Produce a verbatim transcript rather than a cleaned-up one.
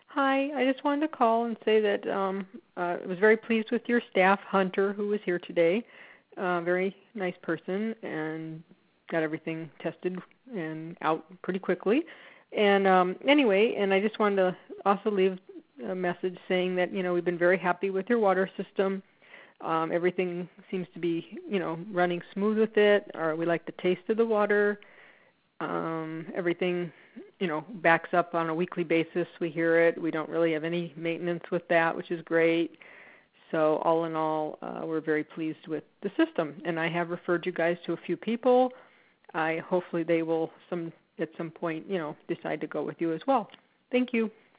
Hi, I just wanted to call and say that um, uh, I was very pleased with your staff, Hunter, who was here today. Uh, very nice person and got everything tested and out pretty quickly. And um, anyway, and I just wanted to also leave a message saying that, you know, we've been very happy with your water system. Um, everything seems to be, you know, running smooth with it, or we like the taste of the water. Um, everything, you know, backs up on a weekly basis. We hear it. We don't really have any maintenance with that, which is great. So all in all, uh, we're very pleased with the system. And I have referred you guys to a few people. I hopefully they will some at some point, you know, decide to go with you as well. Thank you.